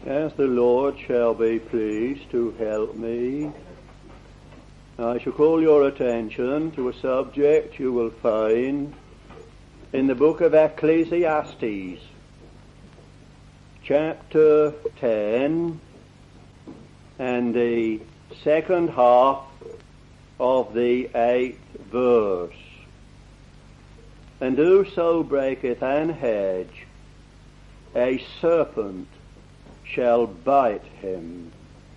As the Lord shall be pleased to help me, I shall call your attention to a subject you will find in the book of Ecclesiastes, chapter 10, and the second half of the 8th verse. And whoso breaketh an hedge, a serpent shall bite him.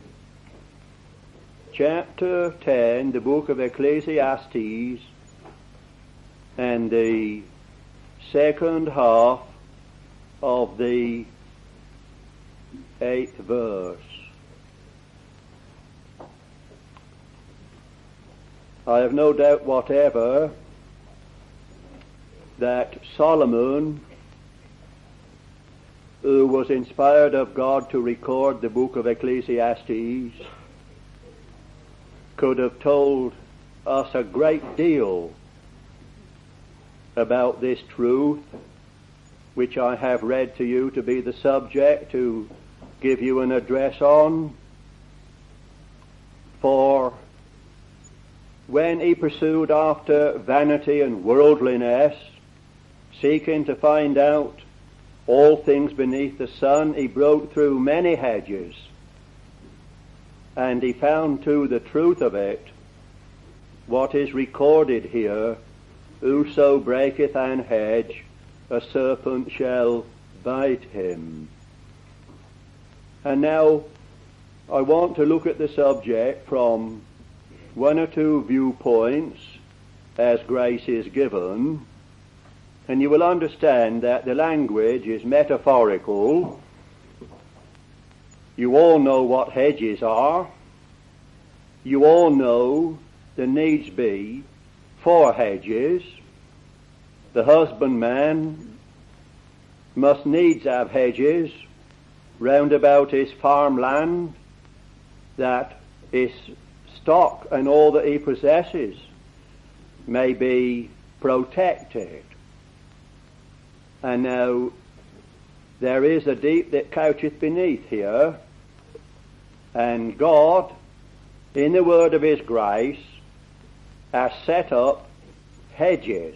Chapter 10, the book of Ecclesiastes, and the second half of the 8th verse. I have no doubt whatever that Solomon, who was inspired of God to record the book of Ecclesiastes, could have told us a great deal about this truth, which I have read to you to be the subject to give you an address on. For when he pursued after vanity and worldliness, seeking to find out all things beneath the sun, he broke through many hedges, and he found to the truth of it what is recorded here: whoso breaketh an hedge, a serpent shall bite him. And now I want to look at the subject from one or two viewpoints as grace is given. And you will understand that the language is metaphorical. You all know what hedges are. You all know the needs be for hedges. The husbandman must needs have hedges round about his farmland, that his stock and all that he possesses may be protected. And now there is a deep that coucheth beneath here, and God, in the word of his grace, has set up hedges.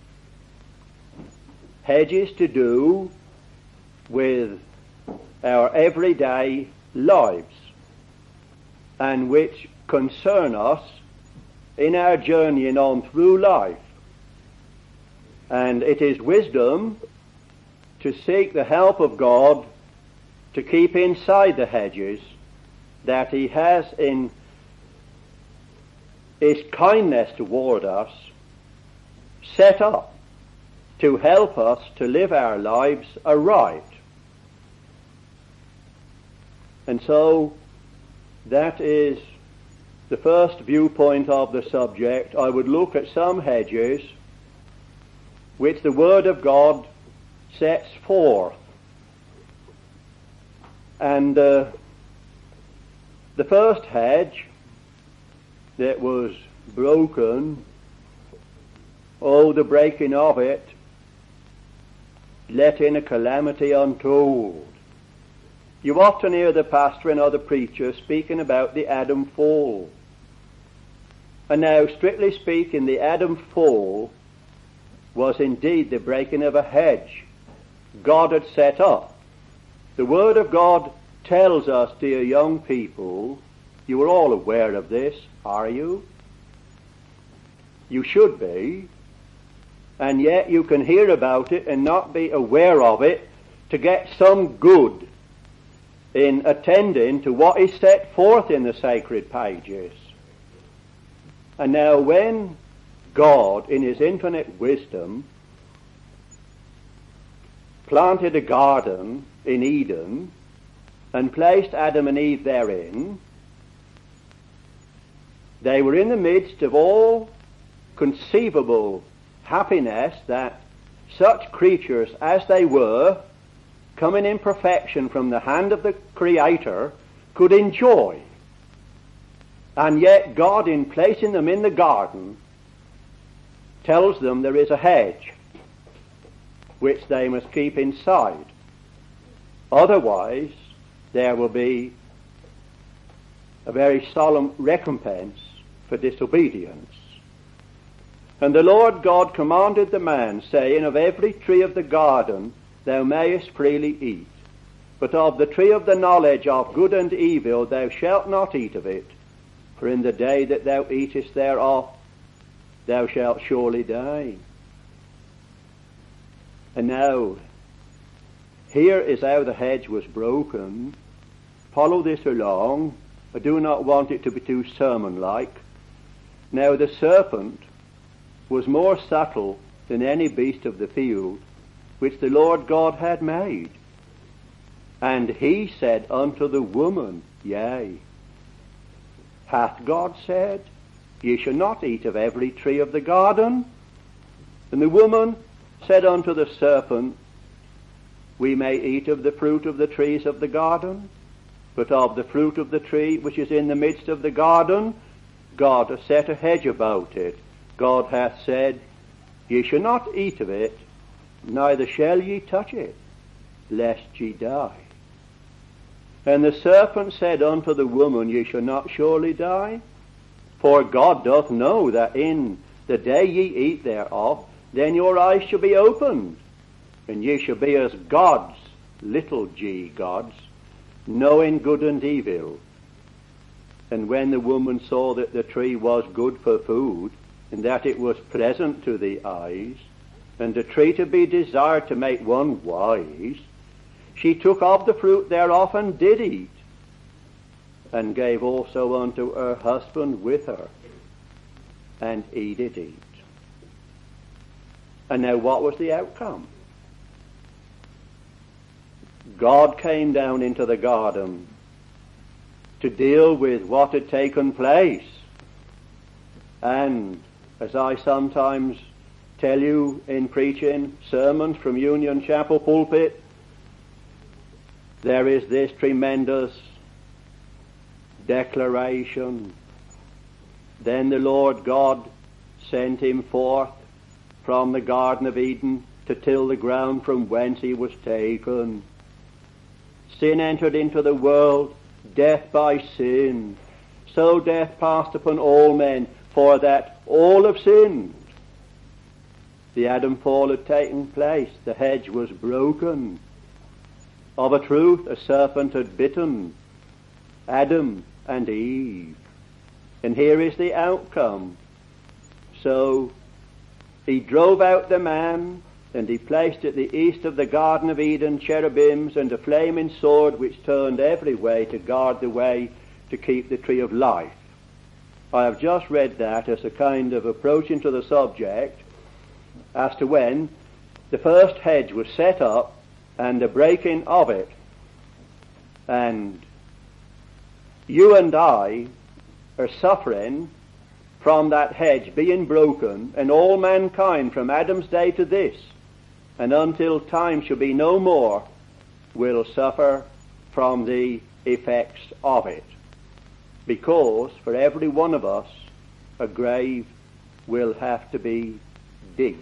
Hedges to do with our everyday lives, and which concern us in our journeying on through life. And it is wisdom to seek the help of God to keep inside the hedges that he has in his kindness toward us set up to help us to live our lives aright. And so that is the first viewpoint of the subject. I would look at some hedges which the Word of God sets forth. And the first hedge that was broken, the breaking of it let in a calamity untold. You often hear the pastor and other preachers speaking about the Adam fall. And now, strictly speaking, the Adam fall was indeed the breaking of a hedge God had set up. The Word of God tells us, dear young people, you are all aware of this, are you? You should be. And yet you can hear about it and not be aware of it to get some good in attending to what is set forth in the sacred pages. And now when God, in his infinite wisdom, planted a garden in Eden and placed Adam and Eve therein, they were in the midst of all conceivable happiness that such creatures as they were, coming in perfection from the hand of the Creator, could enjoy. And yet God, in placing them in the garden, tells them there is a hedge which they must keep inside. Otherwise, there will be a very solemn recompense for disobedience. And the Lord God commanded the man, saying, Of every tree of the garden thou mayest freely eat, but of the tree of the knowledge of good and evil thou shalt not eat of it, for in the day that thou eatest thereof thou shalt surely die. And now, here is how the hedge was broken. Follow this along. I do not want it to be too sermon-like. Now the serpent was more subtle than any beast of the field which the Lord God had made. And he said unto the woman, Yea, hath God said, Ye shall not eat of every tree of the garden? And the woman said unto the serpent, We may eat of the fruit of the trees of the garden, but of the fruit of the tree which is in the midst of the garden, God hath set a hedge about it. God hath said, Ye shall not eat of it, neither shall ye touch it, lest ye die. And the serpent said unto the woman, Ye shall not surely die, for God doth know that in the day ye eat thereof, then your eyes shall be opened, and ye shall be as gods, little g gods, knowing good and evil. And when the woman saw that the tree was good for food, and that it was pleasant to the eyes, and a tree to be desired to make one wise, she took of the fruit thereof and did eat, and gave also unto her husband with her, and he did eat. And now what was the outcome? God came down into the garden to deal with what had taken place. And as I sometimes tell you in preaching sermons from Union Chapel pulpit, there is this tremendous declaration. Then the Lord God sent him forth from the Garden of Eden to till the ground from whence he was taken. Sin entered into the world, death by sin. So death passed upon all men, for that all have sinned. The Adam fall had taken place. The hedge was broken. Of a truth, a serpent had bitten Adam and Eve. And here is the outcome. So he drove out the man, and he placed at the east of the Garden of Eden cherubims and a flaming sword which turned every way to guard the way to keep the tree of life. I have just read that as a kind of approach into the subject as to when the first hedge was set up and the breaking of it. And you and I are suffering from that hedge being broken, and all mankind from Adam's day to this, and until time shall be no more, will suffer from the effects of it. Because for every one of us, a grave will have to be digged.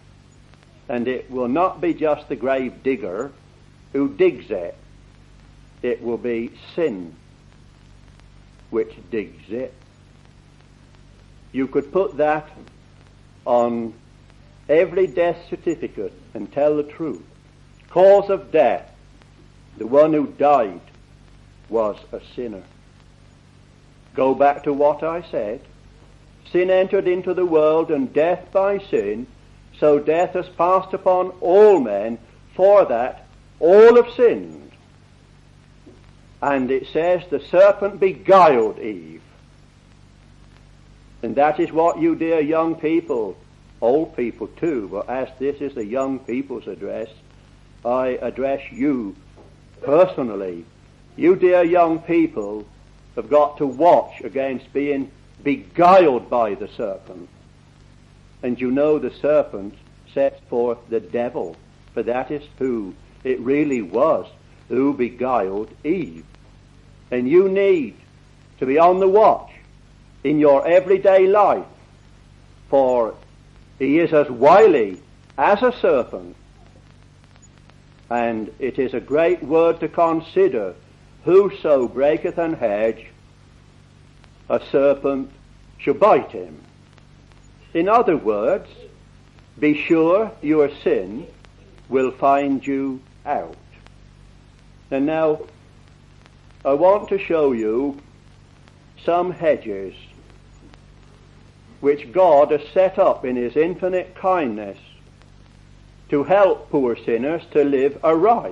And it will not be just the grave digger who digs it. It will be sin which digs it. You could put that on every death certificate and tell the truth. Cause of death, the one who died was a sinner. Go back to what I said. Sin entered into the world, and death by sin, so death has passed upon all men, for that all have sinned. And it says the serpent beguiled Eve. And that is what you dear young people, old people too, but as this is the young people's address, I address you personally. You dear young people have got to watch against being beguiled by the serpent. And you know the serpent sets forth the devil, for that is who it really was who beguiled Eve. And you need to be on the watch in your everyday life, for he is as wily as a serpent. And it is a great word to consider whoso breaketh an hedge, a serpent shall bite him. In other words, be sure your sin will find you out. And now, I want to show you some hedges which God has set up in his infinite kindness to help poor sinners to live aright.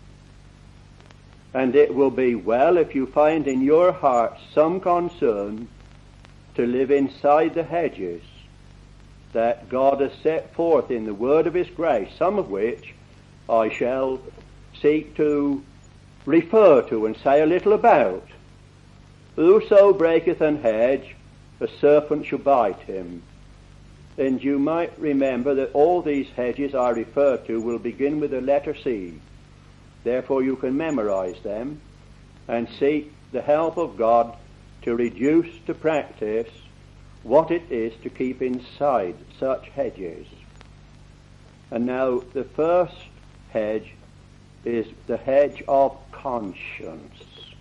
And it will be well if you find in your heart some concern to live inside the hedges that God has set forth in the word of his grace, some of which I shall seek to refer to and say a little about. Whoso breaketh an hedge, a serpent shall bite him. And you might remember that all these hedges I refer to will begin with the letter C. Therefore you can memorize them and seek the help of God to reduce to practice what it is to keep inside such hedges. And now the first hedge is the hedge of conscience.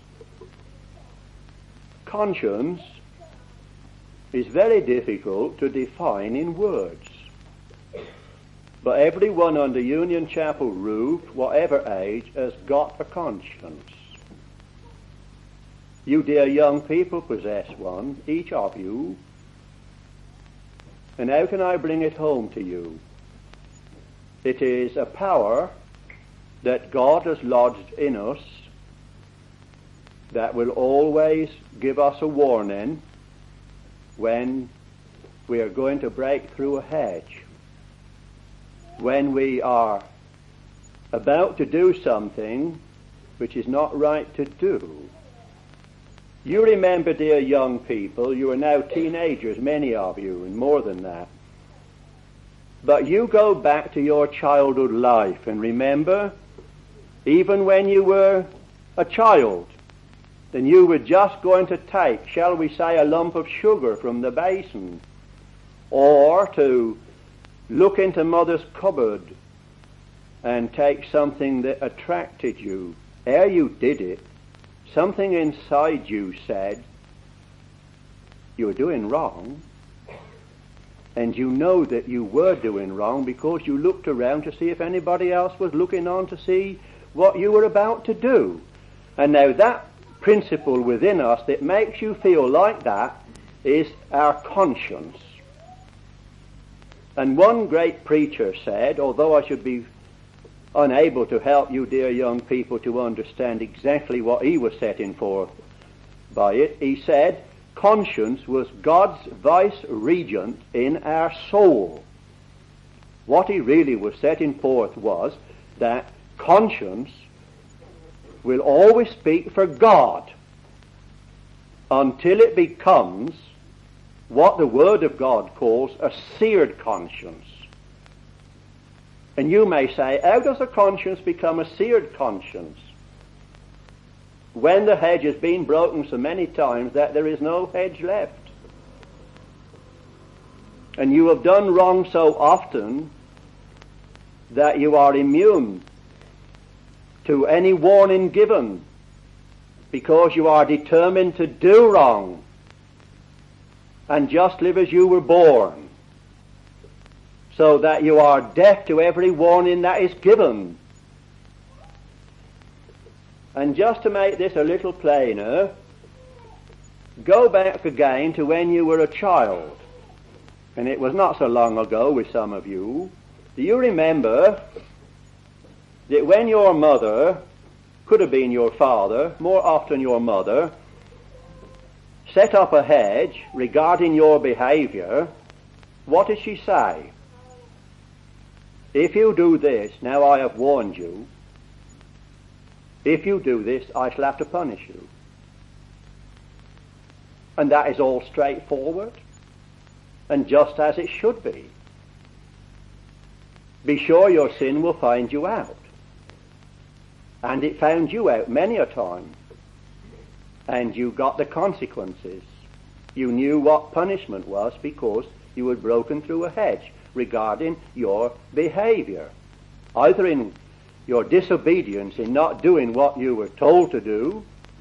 Conscience is very difficult to define in words. But everyone under Union Chapel roof, whatever age, has got a conscience. You dear young people possess one, each of you. And how can I bring it home to you? It is a power that God has lodged in us that will always give us a warning when we are going to break through a hedge, when we are about to do something which is not right to do. You remember, dear young people, you are now teenagers, many of you, and more than that. But you go back to your childhood life and remember, even when you were a child, then you were just going to take, shall we say, a lump of sugar from the basin, or to look into mother's cupboard and take something that attracted you. Ere you did it, something inside you said, you were doing wrong, and you know that you were doing wrong because you looked around to see if anybody else was looking on to see what you were about to do. And now that principle within us that makes you feel like that is our conscience. And one great preacher said, although I should be unable to help you dear young people to understand exactly what he was setting forth by it, he said, conscience was God's vice-regent in our soul. What he really was setting forth was that conscience will always speak for God until it becomes what the Word of God calls a seared conscience. And you may say, how does a conscience become a seared conscience? When the hedge has been broken so many times that there is no hedge left. And you have done wrong so often that you are immune to any warning given because you are determined to do wrong and just live as you were born, so that you are deaf to every warning that is given. And just to make this a little plainer, go back again to when you were a child, and it was not so long ago with some of you. Do you remember that when your mother, could have been your father, more often your mother, set up a hedge regarding your behavior, what did she say? If you do this, now I have warned you, if you do this, I shall have to punish you. And that is all straightforward, and just as it should be. Be sure your sin will find you out. And it found you out many a time. And you got the consequences. You knew what punishment was because you had broken through a hedge regarding your behavior. Either in your disobedience in not doing what you were told to do,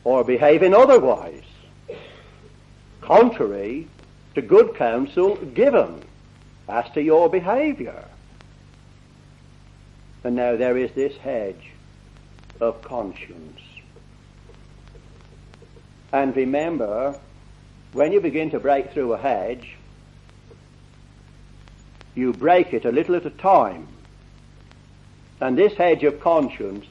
or behaving otherwise, contrary to good counsel given as to your behavior. And now there is this hedge of conscience. And remember, when you begin to break through a hedge, you break it a little at a time. And this hedge of conscience,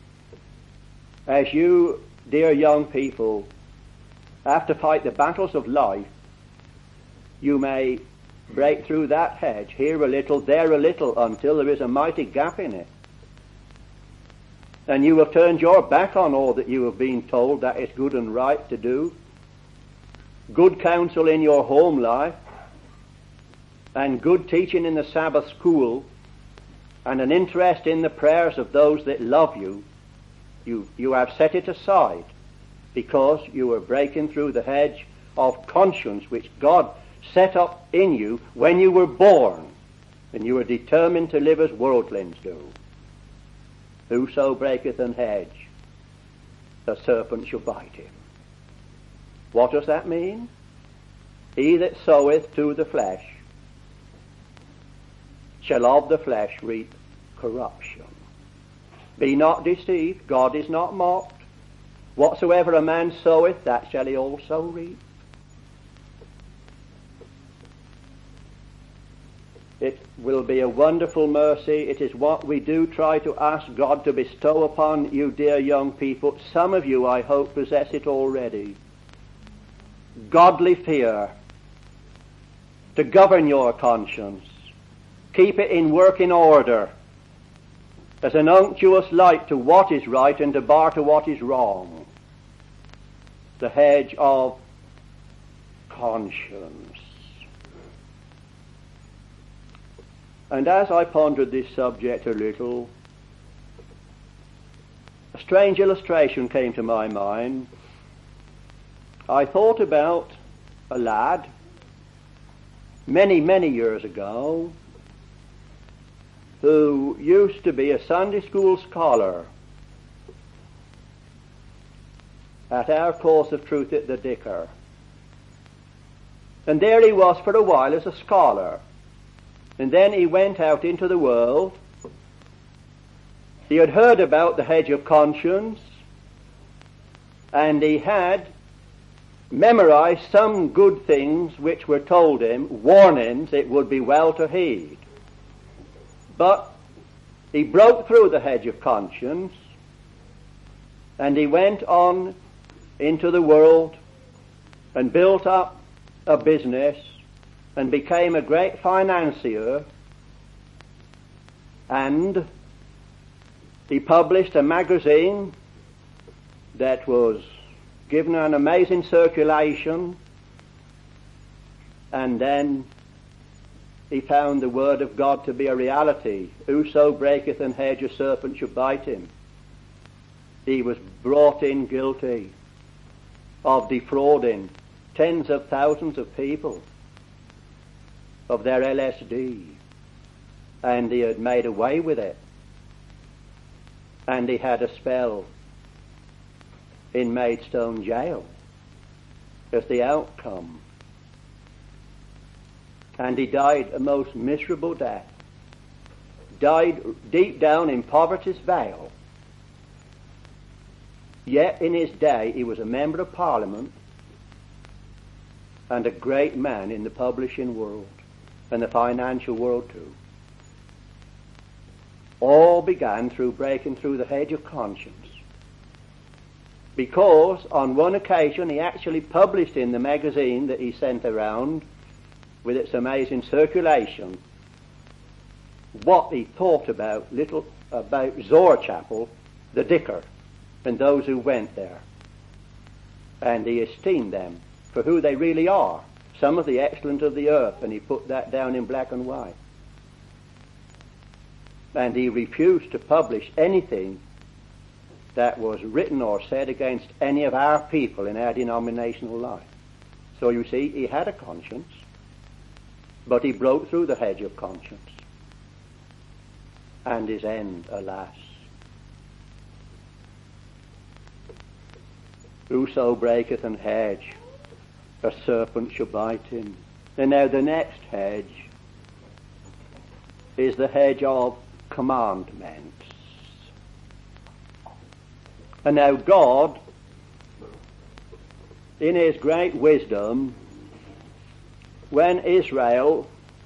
as you, dear young people, have to fight the battles of life, you may break through that hedge, here a little, there a little, until there is a mighty gap in it. And you have turned your back on all that you have been told that is good and right to do. Good counsel in your home life, and good teaching in the Sabbath school, and an interest in the prayers of those that love you, you have set it aside because you are breaking through the hedge of conscience which God set up in you when you were born, and you were determined to live as worldlings do. Whoso breaketh an hedge, the serpent shall bite him. What does that mean? He that soweth to the flesh shall of the flesh reap corruption. Be not deceived, God is not mocked. Whatsoever a man soweth, that shall he also reap. It will be a wonderful mercy. It is what we do try to ask God to bestow upon you, dear young people. Some of you, I hope, possess it already. Godly fear to govern your conscience. Keep it in working order as an unctuous light to what is right and to bar to what is wrong. The hedge of conscience. And as I pondered this subject a little, a strange illustration came to my mind. I thought about a lad many, many years ago who used to be a Sunday school scholar at our course of truth at the Dicker. And there he was for a while as a scholar. And then he went out into the world. He had heard about the hedge of conscience, and he had memorized some good things which were told him, warnings it would be well to heed. But he broke through the hedge of conscience, and he went on into the world and built up a business and became a great financier, and he published a magazine that was given an amazing circulation, and then he found the word of God to be a reality. Whoso breaketh an hedge, a serpent shall bite him. He was brought in guilty of defrauding tens of thousands of people of their LSD, and he had made away with it, and he had a spell in Maidstone jail as the outcome, and he died a most miserable death, died deep down in poverty's vale. Yet in his day he was a member of Parliament and a great man in the publishing world and the financial world too. All began through breaking through the hedge of conscience. Because on one occasion he actually published in the magazine that he sent around with its amazing circulation what he thought about Zoar Chapel, the Dicker, and those who went there. And he esteemed them for who they really are. Some of the excellent of the earth, and he put that down in black and white. And he refused to publish anything that was written or said against any of our people in our denominational life. So you see, he had a conscience, but he broke through the hedge of conscience. And his end, alas. Whoso breaketh an hedge, a serpent shall bite him. And now the next hedge is the hedge of commandments. And now God, in his great wisdom, when Israel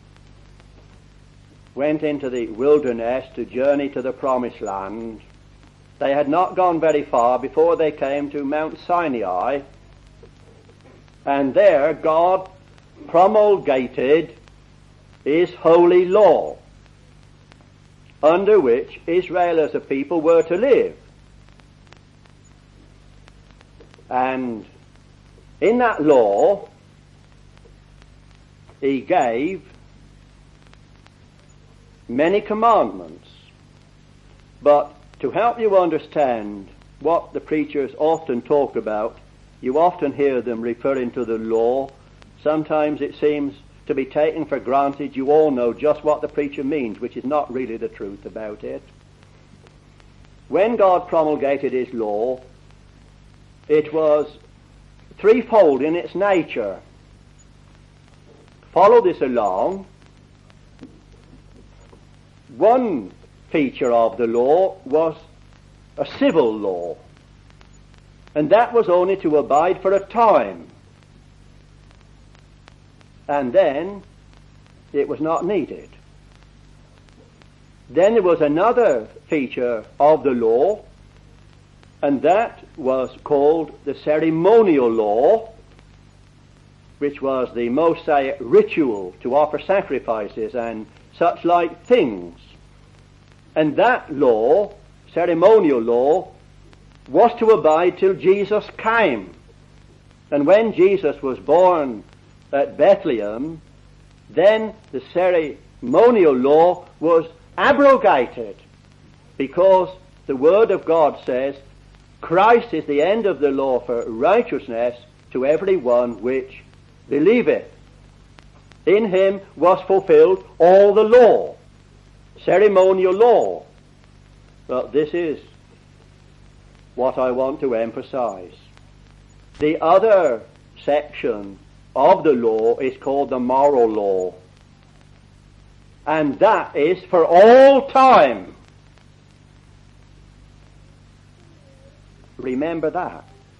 went into the wilderness to journey to the promised land, they had not gone very far before they came to Mount Sinai, and there God promulgated his holy law, under which Israel as a people were to live. And in that law, he gave many commandments. But to help you understand what the preachers often talk about, you often hear them referring to the law. Sometimes it seems to be taken for granted you all know just what the preacher means, which is not really the truth about it. When God promulgated his law, it was threefold in its nature. Follow this along. One feature of the law was a civil law, and that was only to abide for a time, and then it was not needed. Then there was another feature of the law, and that was called the ceremonial law, which was the Mosaic ritual to offer sacrifices and such like things. And that law, ceremonial law, was to abide till Jesus came. And when Jesus was born at Bethlehem, then the ceremonial law was abrogated, because the Word of God says, Christ is the end of the law for righteousness to every one which believeth. In him was fulfilled all the law, ceremonial law. But this is what I want to emphasize. The other section of the law is called the moral law, and that is for all time. Remember that.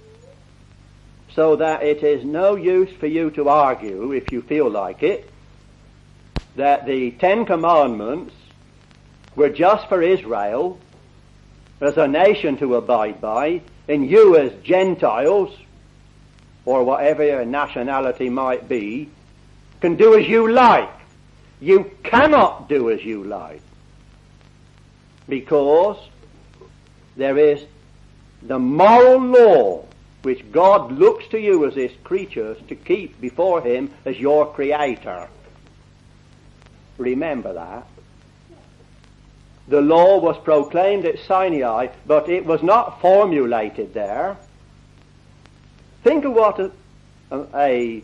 So that it is no use for you to argue, if you feel like it, that the Ten Commandments were just for Israel as a nation to abide by, and you as Gentiles, or whatever your nationality might be, can do as you like. You cannot do as you like, because there is the moral law which God looks to you as his creatures to keep before him as your creator. Remember that. The law was proclaimed at Sinai, but it was not formulated there. Think of what a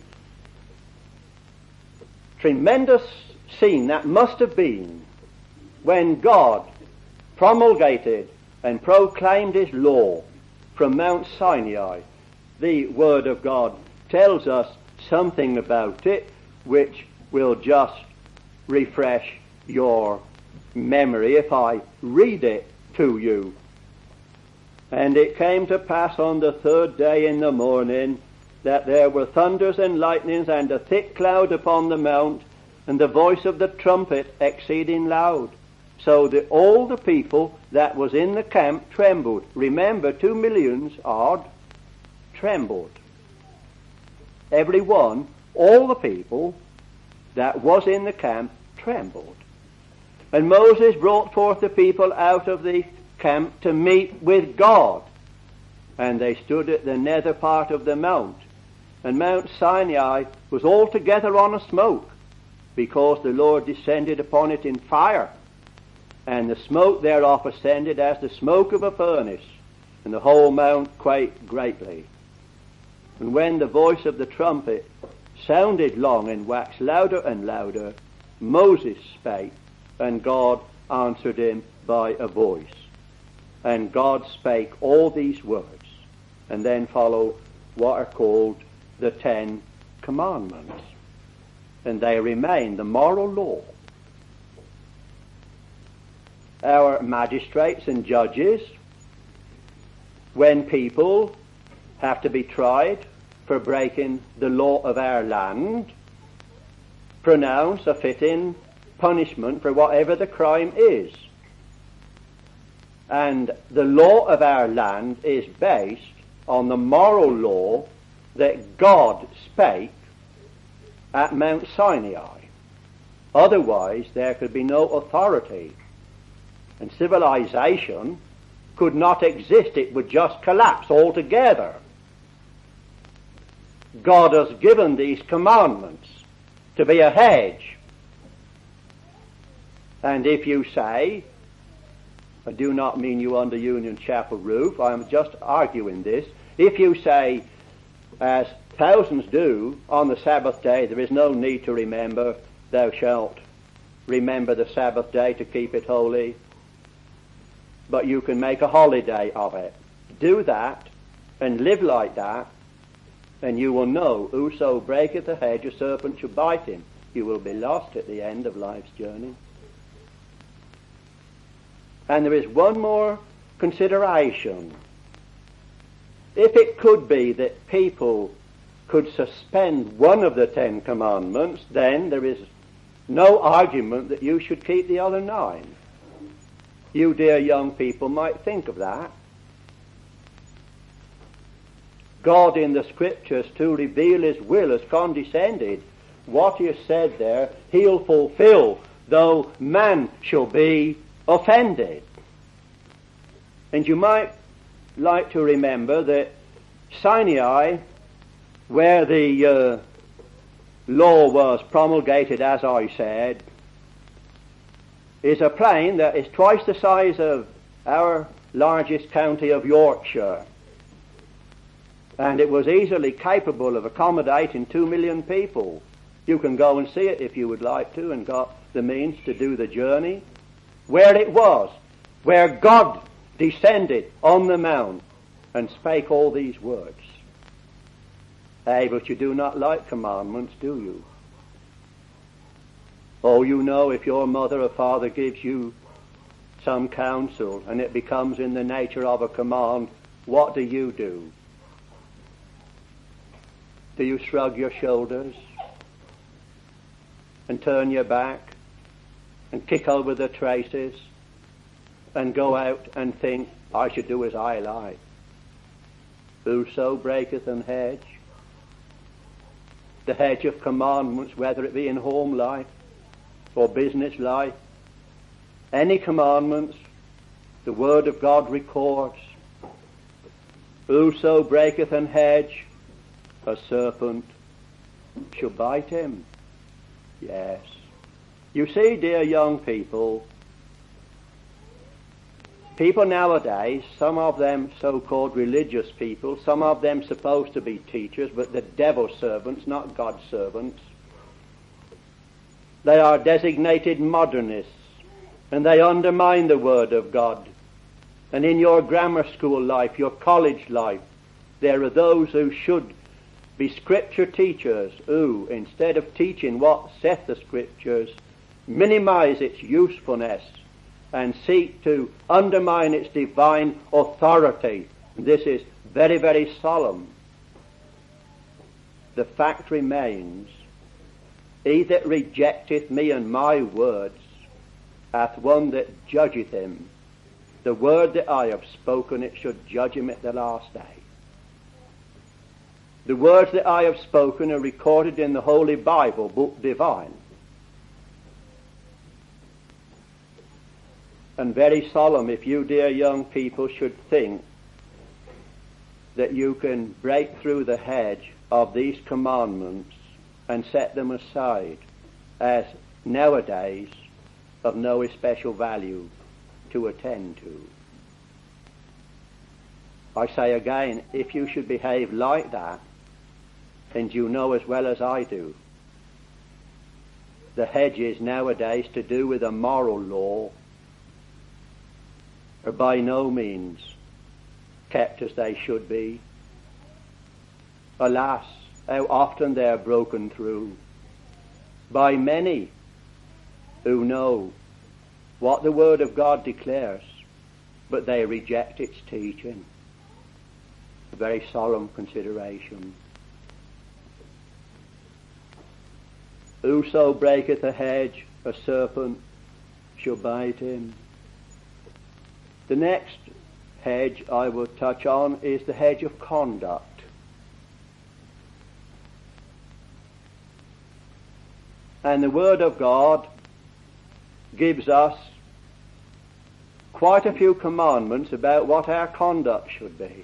tremendous scene that must have been when God promulgated and proclaimed his law from Mount Sinai. The Word of God tells us something about it which will just refresh your memory if I read it to you. And it came to pass on the third day in the morning that there were thunders and lightnings and a thick cloud upon the mount, and the voice of the trumpet exceeding loud. So that all the people that was in the camp trembled. Remember, 2 million odd trembled. Every one, all the people that was in the camp trembled. And Moses brought forth the people out of the camp to meet with God. And they stood at the nether part of the mount. And Mount Sinai was altogether on a smoke, because the Lord descended upon it in fire. And the smoke thereof ascended as the smoke of a furnace, and the whole mount quaked greatly. And when the voice of the trumpet sounded long and waxed louder and louder, Moses spake, and God answered him by a voice. And God spake all these words. and then follow what are called the 10 Commandments. And they remain the moral law. Our magistrates and judges, when people have to be tried for breaking the law of our land, pronounce a fitting punishment for whatever the crime is. And the law of our land is based on the moral law that God spake at Mount Sinai. Otherwise, there could be no authority, and civilization could not exist. It would just collapse altogether. God has given these commandments to be a hedge. And if you say, I do not mean you under Union Chapel roof, I am just arguing this, if you say, as thousands do, on the Sabbath day there is no need to remember, thou shalt remember the Sabbath day to keep it holy, but you can make a holiday of it. Do that and live like that, and you will know, whoso breaketh the hedge, a serpent shall bite him. You will be lost at the end of life's journey. And there is one more consideration. If it could be that people could suspend one of the 10 Commandments, then there is no argument that you should keep the other 9. You dear young people might think of that. God in the Scriptures, to reveal His will, has condescended. What He has said there, He'll fulfill, though man shall be offended. And you might like to remember that Sinai, where the law was promulgated, as I said, is a plain that is twice the size of our largest county of Yorkshire. And it was easily capable of accommodating 2 million people. You can go and see it if you would like to, and got the means to do the journey. Where it was, where God descended on the mount and spake all these words. But you do not like commandments, do you? Oh, you know, if your mother or father gives you some counsel and it becomes in the nature of a command, what do? Do you shrug your shoulders and turn your back and kick over the traces and go out and think, I should do as I like? Whoso breaketh an hedge, the hedge of commandments, whether it be in home life or business life, any commandments the Word of God records, whoso breaketh an hedge, a serpent shall bite him. Yes. You see, dear young people, people nowadays, some of them so-called religious people, some of them supposed to be teachers, but the devil's servants, not God's servants. They are designated modernists, and they undermine the Word of God. And in your grammar school life, your college life, there are those who should be Scripture teachers who, instead of teaching what saith the Scriptures, minimize its usefulness and seek to undermine its divine authority. This is very, very solemn. The fact remains, he that rejecteth me and my words hath one that judgeth him. The word that I have spoken, it should judge him at the last day. The words that I have spoken are recorded in the Holy Bible, book divine. And very solemn if you, dear young people, should think that you can break through the hedge of these commandments and set them aside as nowadays of no especial value to attend to. I say again, if you should behave like that, and you know as well as I do, the hedges nowadays to do with a moral law are by no means kept as they should be, Alas, how often they are broken through by many who know what the Word of God declares, but they reject its teaching. A very solemn consideration. Whoso breaketh a hedge, a serpent shall bite him. The next hedge I will touch on is the hedge of conduct. And the Word of God gives us quite a few commandments about what our conduct should be.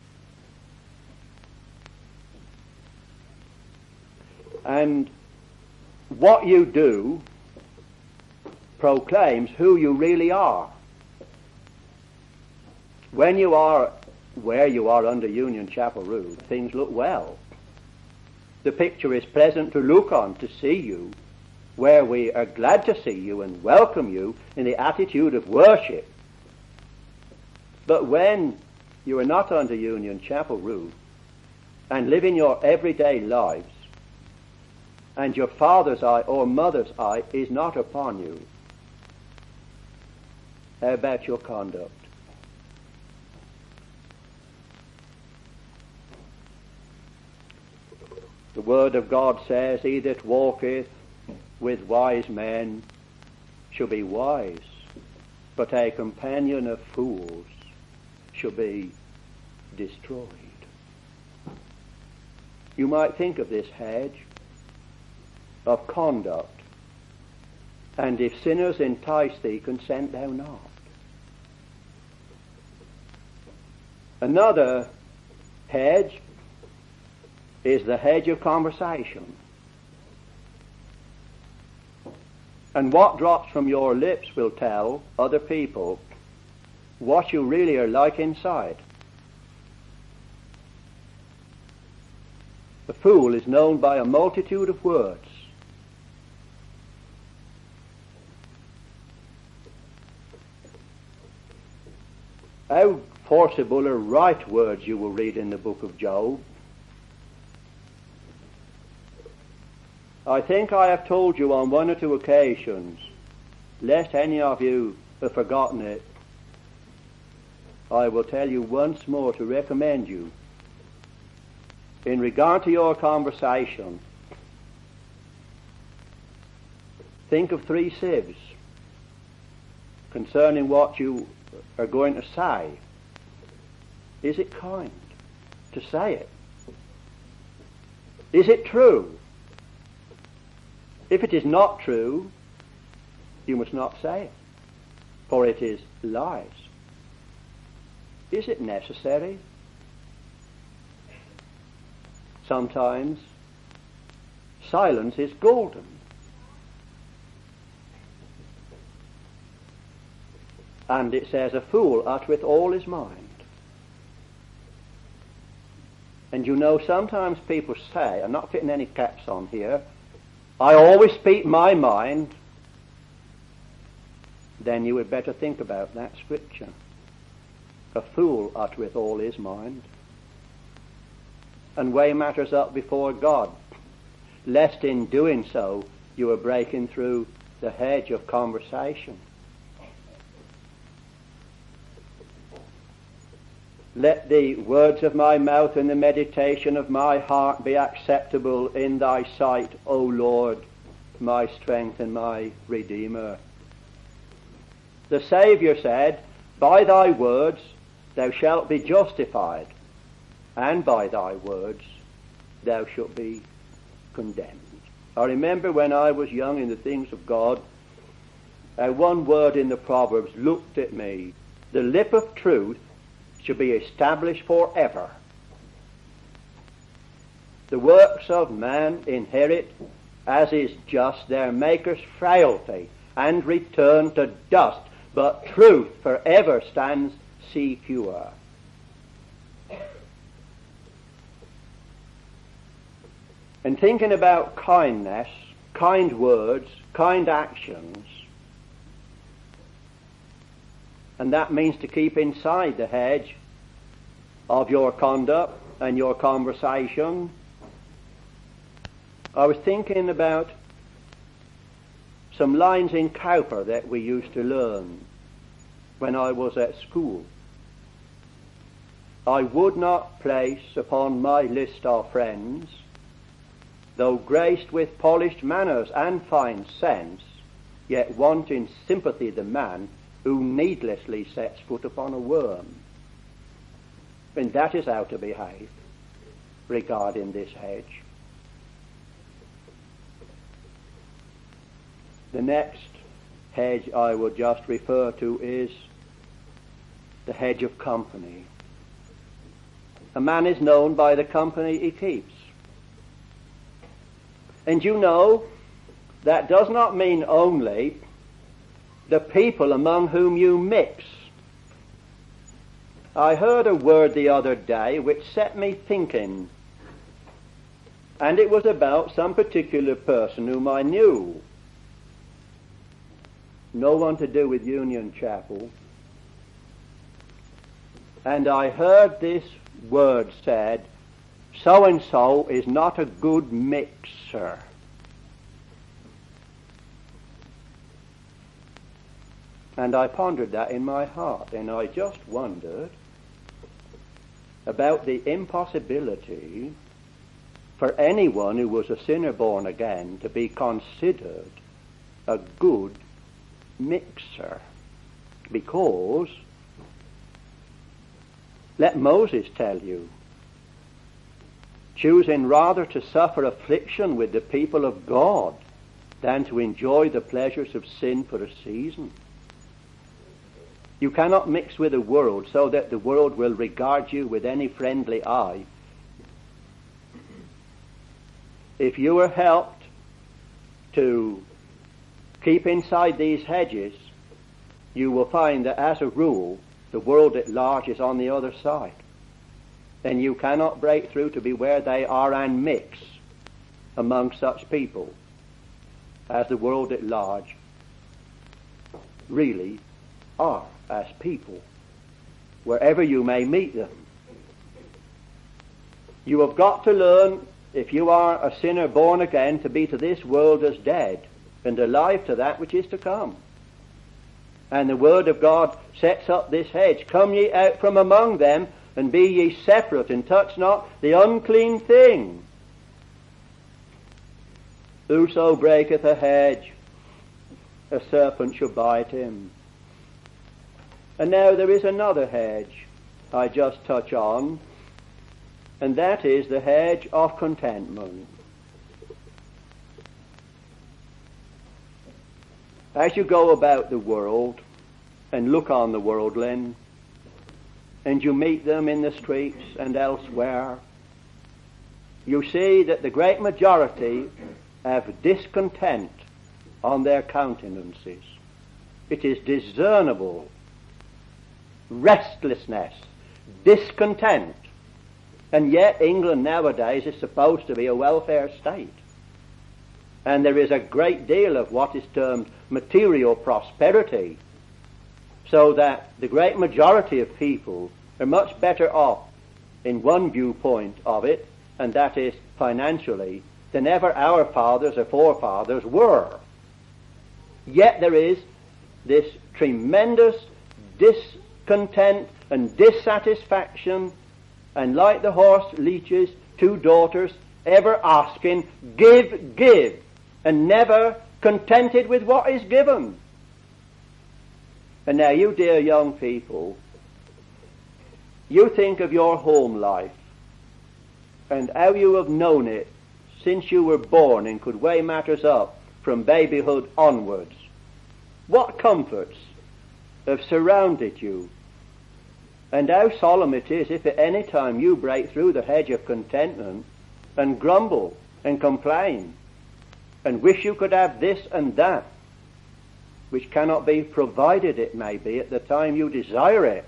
And what you do proclaims who you really are. When you are where you are under Union Chapel roof, things look well. The picture is pleasant to look on, to see you, where we are glad to see you and welcome you in the attitude of worship. But when you are not under Union Chapel roof and live in your everyday lives, and your father's eye or mother's eye is not upon you, how about your conduct? The Word of God says, he that walketh with wise men shall be wise, but a companion of fools shall be destroyed. You might think of this hedge of conduct, and if sinners entice thee, consent thou not. Another hedge is the hedge of conversation. And what drops from your lips will tell other people what you really are like inside. The fool is known by a multitude of words. How forcible are right words you will read in the book of Job. I think I have told you on one or two occasions, lest any of you have forgotten it, I will tell you once more to recommend you. In regard to your conversation, think of 3 sieves concerning what you are going to say. Is it kind to say it? Is it true? If it is not true, you must not say it, for it is lies. Is it necessary? Sometimes silence is golden. And it says, a fool uttereth all his mind. And you know, sometimes people say, I'm not fitting any caps on here, I always speak my mind. Then you would better think about that scripture. A fool uttereth all his mind, and weigh matters up before God, lest in doing so you are breaking through the hedge of conversation. Let the words of my mouth and the meditation of my heart be acceptable in thy sight, O Lord, my strength and my Redeemer. The Saviour said, by thy words thou shalt be justified, and by thy words thou shalt be condemned. I remember when I was young in the things of God, one word in the Proverbs looked at me. The lip of truth shall be established forever. The works of man inherit, as is just, their maker's frailty, and return to dust, but truth forever stands secure. And thinking about kindness, kind words, kind actions, and that means to keep inside the hedge of your conduct, and your conversation, I was thinking about some lines in Cowper that we used to learn when I was at school. I would not place upon my list of friends, though graced with polished manners and fine sense, yet want in sympathy the man who needlessly sets foot upon a worm. And that is how to behave regarding this hedge. The next hedge I would just refer to is the hedge of company. A man is known by the company he keeps. And you know, that does not mean only the people among whom you mix. I heard a word the other day which set me thinking, and it was about some particular person whom I knew. No one to do with Union Chapel. And I heard this word said, so-and-so is not a good mixer. And I pondered that in my heart, and I just wondered about the impossibility for anyone who was a sinner born again to be considered a good mixer. Because, let Moses tell you, choosing rather to suffer affliction with the people of God than to enjoy the pleasures of sin for a season. You cannot mix with the world so that the world will regard you with any friendly eye. If you are helped to keep inside these hedges, you will find that as a rule, the world at large is on the other side. And you cannot break through to be where they are and mix among such people as the world at large really are as people, wherever you may meet them. You have got to learn, if you are a sinner born again, to be to this world as dead, and alive to that which is to come. And the Word of God sets up this hedge. Come ye out from among them, and be ye separate, and touch not the unclean thing. Whoso breaketh a hedge, a serpent shall bite him. And now there is another hedge I just touch on, and that is the hedge of contentment. As you go about the world and look on the worldling, and you meet them in the streets and elsewhere, you see that the great majority have discontent on their countenances. It is discernible restlessness, discontent. And yet England nowadays is supposed to be a welfare state. And there is a great deal of what is termed material prosperity, so that the great majority of people are much better off in one viewpoint of it, and that is financially, than ever our fathers or forefathers were. Yet there is this tremendous discontent and dissatisfaction, and like the horse leeches, two daughters ever asking, give, give, and never contented with what is given. And now you dear young people, you think of your home life and how you have known it since you were born and could weigh matters up from babyhood onwards. What comforts have surrounded you, and how solemn it is if at any time you break through the hedge of contentment and grumble and complain and wish you could have this and that, which cannot be provided, it may be, at the time you desire it.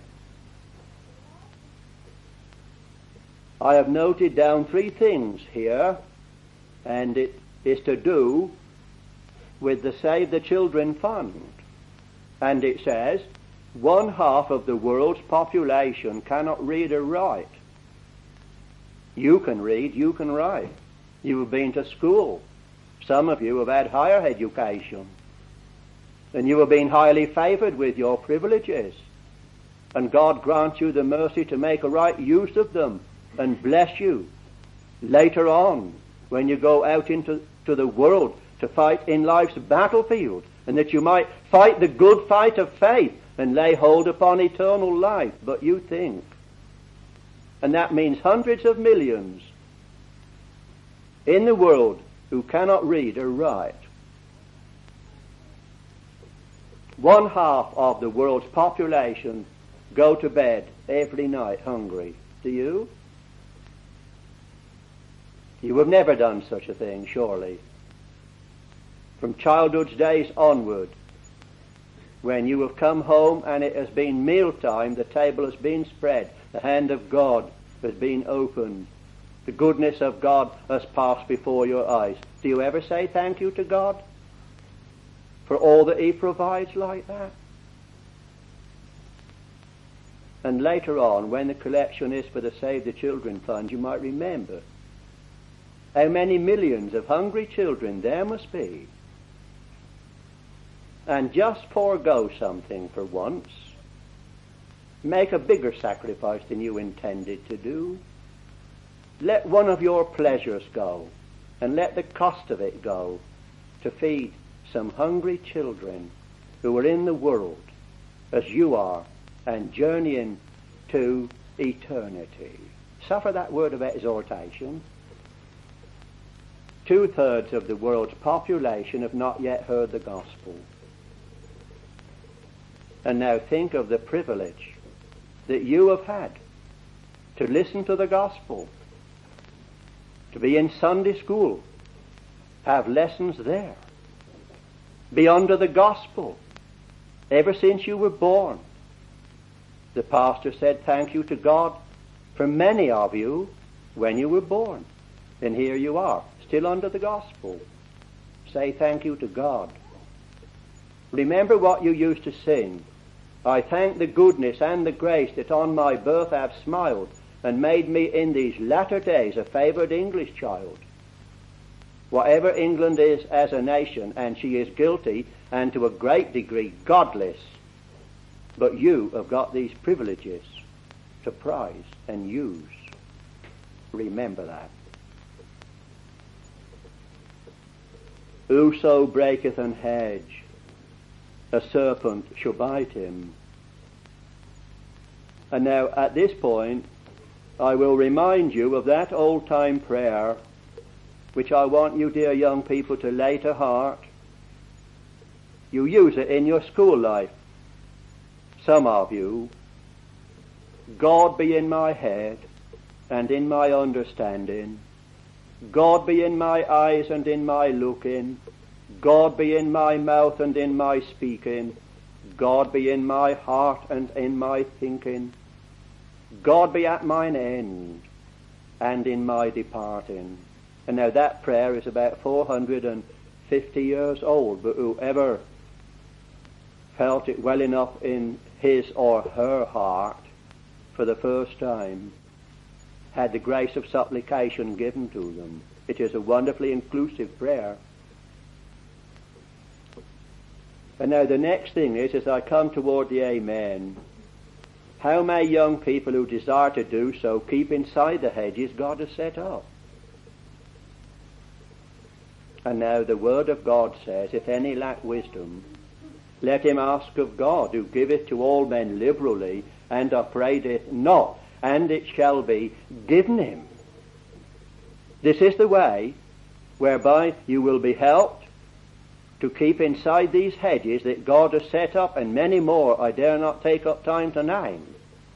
I have noted down 3 things here, and it is to do with the Save the Children Fund. And it says, 1/2 of the world's population cannot read or write. You can read, you can write. You have been to school. Some of you have had higher education. And you have been highly favored with your privileges. And God grants you the mercy to make a right use of them and bless you later on when you go out into the world to fight in life's battlefield, and that you might fight the good fight of faith and lay hold upon eternal life. But you think, and that means hundreds of millions in the world who cannot read or write. 1/2 of the world's population go to bed every night hungry. Do you? You have never done such a thing, surely. From childhood's days onward, when you have come home and it has been mealtime, the table has been spread, the hand of God has been opened, the goodness of God has passed before your eyes. Do you ever say thank you to God for all that He provides like that? And later on, when the collection is for the Save the Children Fund, you might remember how many millions of hungry children there must be. And just forego something for once. Make a bigger sacrifice than you intended to do. Let one of your pleasures go, and let the cost of it go, to feed some hungry children who are in the world as you are, and journeying to eternity. Suffer that word of exhortation. 2/3 of the world's population have not yet heard the gospel. And now think of the privilege that you have had to listen to the gospel, to be in Sunday school, have lessons there, be under the gospel ever since you were born. The pastor said thank you to God for many of you when you were born. And here you are, still under the gospel. Say thank you to God. Remember what you used to sing. I thank the goodness and the grace that on my birth have smiled and made me in these latter days a favoured English child. Whatever England is as a nation, and she is guilty and to a great degree godless, but you have got these privileges to prize and use. Remember that. Whoso breaketh an hedge, a serpent shall bite him. And now at this point, I will remind you of that old-time prayer which I want you, dear young people, to lay to heart. You use it in your school life. Some of you. God be in my head and in my understanding. God be in my eyes and in my looking. God be in my mouth and in my speaking. God be in my heart and in my thinking. God be at mine end and in my departing. And now that prayer is about 450 years old, but whoever felt it well enough in his or her heart for the first time had the grace of supplication given to them. It is a wonderfully inclusive prayer. And now the next thing is, as I come toward the Amen, how may young people who desire to do so keep inside the hedges God has set up? And now the Word of God says, if any lack wisdom, let him ask of God, who giveth to all men liberally, and upbraideth not, and it shall be given him. This is the way whereby you will be helped to keep inside these hedges that God has set up, and many more I dare not take up time to name.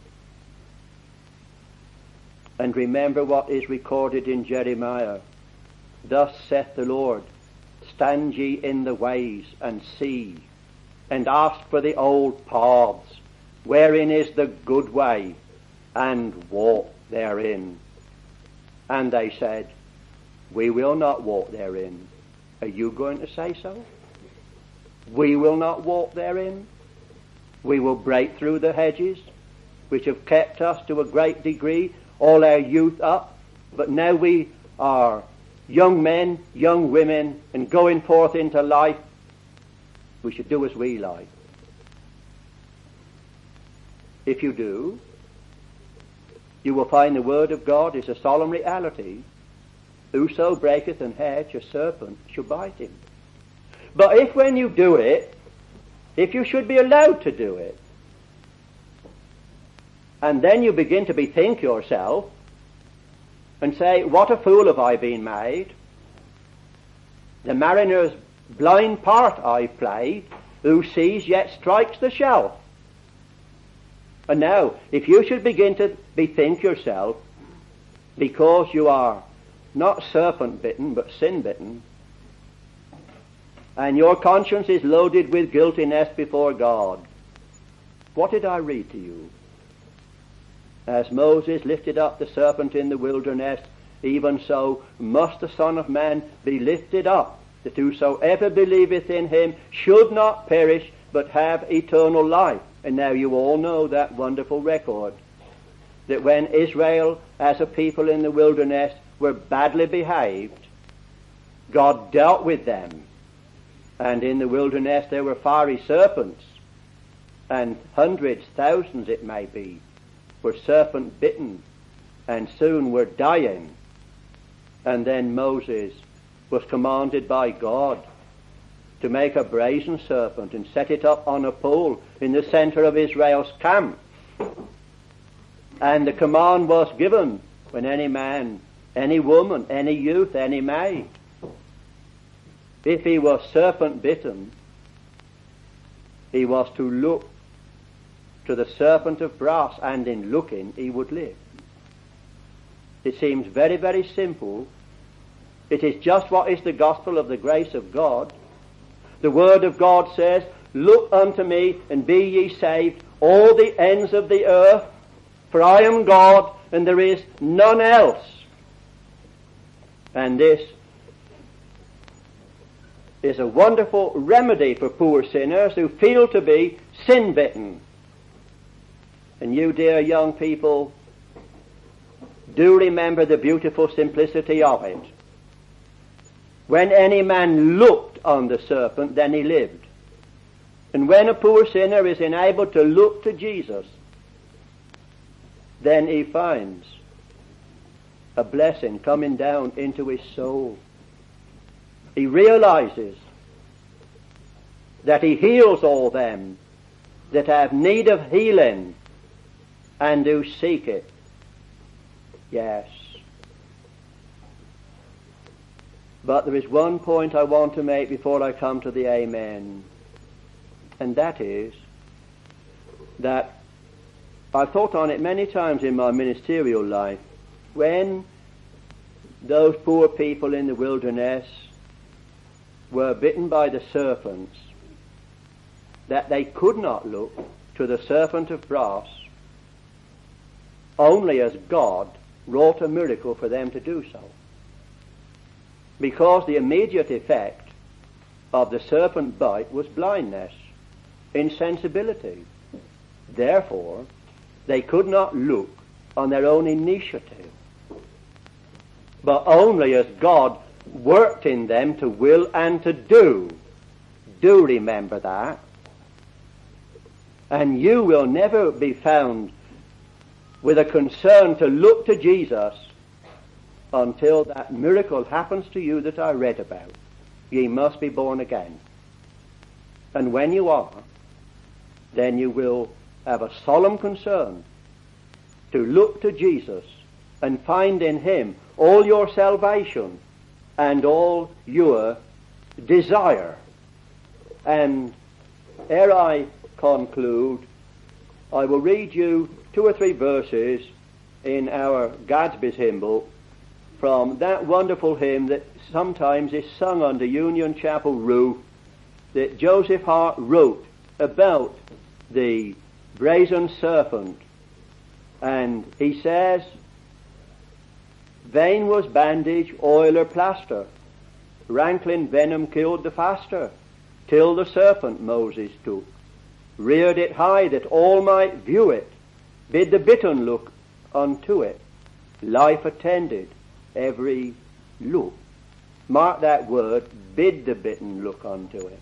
And remember what is recorded in Jeremiah. Thus saith the Lord, stand ye in the ways and see, and ask for the old paths, wherein is the good way, and walk therein. And they said, we will not walk therein. Are you going to say so? We will not walk therein. We will break through the hedges, which have kept us to a great degree all our youth up But now we are young men, young women, and going forth into life, we should do as we like. If you do, you will find the word of God is a solemn reality. Whoso breaketh an hedge, a serpent shall bite him. But if when you do it, if you should be allowed to do it, and then you begin to bethink yourself and say, what a fool have I been made? The mariner's blind part I've played, who sees yet strikes the shell. And now, if you should begin to bethink yourself, because you are not serpent bitten, but sin bitten, and your conscience is loaded with guiltiness before God, what did I read to you? As Moses lifted up the serpent in the wilderness, even so must the Son of Man be lifted up, that whosoever believeth in him should not perish, but have eternal life. And now you all know that wonderful record, that when Israel as a people in the wilderness were badly behaved, God dealt with them. And in the wilderness there were fiery serpents, and hundreds, thousands it may be, were serpent bitten, and soon were dying. And then Moses was commanded by God to make a brazen serpent and set it up on a pole in the center of Israel's camp. And the command was given, when any man, any woman, any youth, any maid, if he was serpent bitten, he was to look to the serpent of brass, and in looking he would live. It seems very, very simple. It is just what is the gospel of the grace of God. The word of God says, look unto me and be ye saved, all the ends of the earth, for I am God and there is none else. And this is a wonderful remedy for poor sinners who feel to be sin-bitten. And you, dear young people, do remember the beautiful simplicity of it. When any man looked on the serpent, then he lived. And when a poor sinner is enabled to look to Jesus, then he finds a blessing coming down into his soul. He realizes that he heals all them that have need of healing and do seek it. Yes. But there is one point I want to make before I come to the amen. And that is that I've thought on it many times in my ministerial life. When those poor people in the wilderness were bitten by the serpents, that they could not look to the serpent of brass, only as God wrought a miracle for them to do so. Because the immediate effect of the serpent bite was blindness, insensibility. Therefore, they could not look on their own initiative, but only as God worked in them to will and to do. Do remember that. And you will never be found with a concern to look to Jesus until that miracle happens to you that I read about. Ye must be born again. And when you are, then you will have a solemn concern to look to Jesus and find in him all your salvation and all your desire. And ere I conclude, I will read you 2 or 3 verses in our Gadsby's hymnal from that wonderful hymn that sometimes is sung on the Union Chapel roof that Joseph Hart wrote about the brazen serpent. And he says, vain was bandage, oil or plaster, rankling venom killed the faster, till the serpent Moses took, reared it high that all might view it, bid the bitten look unto it, life attended every look. Mark that word, bid the bitten look unto it.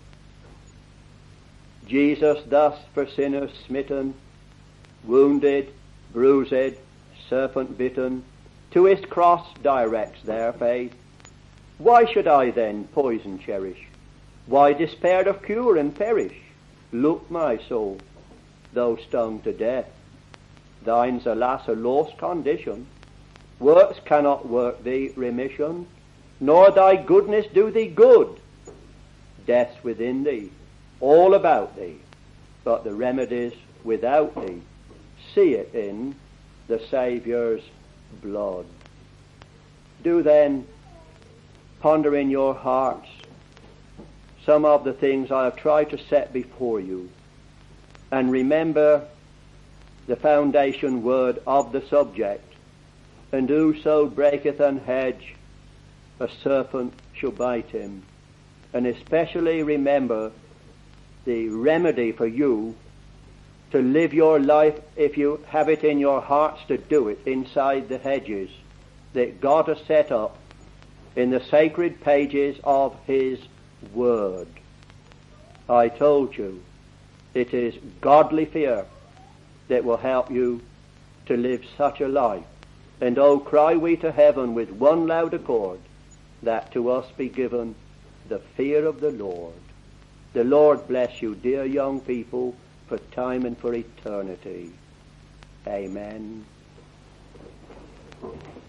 Jesus thus for sinners smitten, wounded, bruised, serpent bitten, to his cross directs their faith. Why should I then poison cherish? Why despair of cure and perish? Look, my soul, though stung to death, thine's alas a lost condition. Works cannot work thee remission, nor thy goodness do thee good. Death's within thee, all about thee, but the remedy's without thee. See it in the Saviour's blood. Do then ponder in your hearts some of the things I have tried to set before you, and remember the foundation word of the subject, and whoso breaketh an hedge, a serpent shall bite him. And especially remember the remedy for you to live your life, if you have it in your hearts to do it, inside the hedges that God has set up in the sacred pages of his word. I told you, it is godly fear that will help you to live such a life. And oh, cry we to heaven with one loud accord, that to us be given the fear of the Lord. The Lord bless you, dear young people, for time and for eternity. Amen.